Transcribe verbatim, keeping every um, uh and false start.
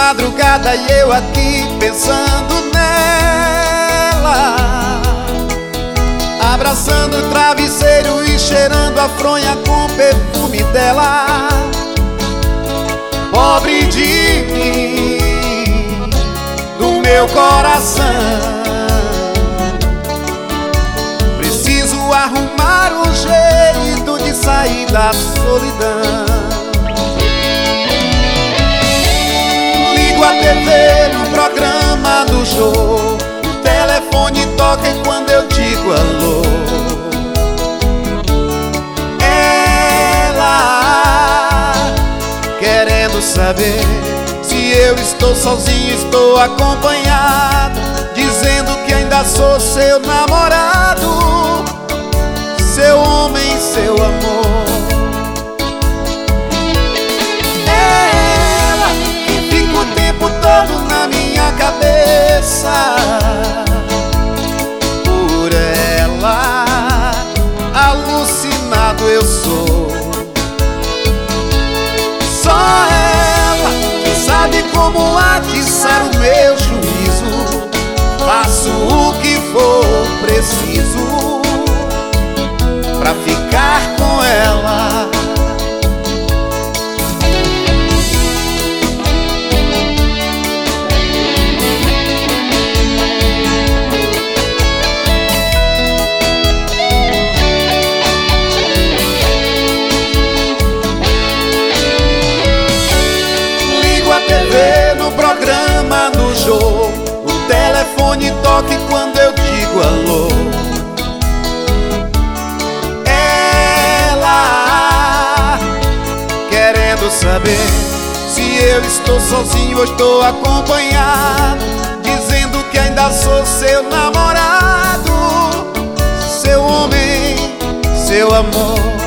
madrugada e eu aqui pensando nela, abraçando o travesseiro e cheirando a fronha com o perfume dela. Pobre de mim, do meu coração, preciso arrumar um jeito de sair da solidão. Ligo a T V no programa do show, o telefone toca e quando eu digo alô, ela querendo saber se eu estou sozinho, estou acompanhado, dizendo que ainda sou seu namorado, seu homem, seu amor. Ela que fica o tempo todo na minha cabeça, por ela alucinado eu sou. Só ela que sabe como atiçar o meu juízo, faço o que for preciso pra ficar com ela. Ligo a T V no programa do jogo, o telefone toca e quando eu digo alô, saber se eu estou sozinho ou estou acompanhado, dizendo que ainda sou seu namorado, seu homem, seu amor.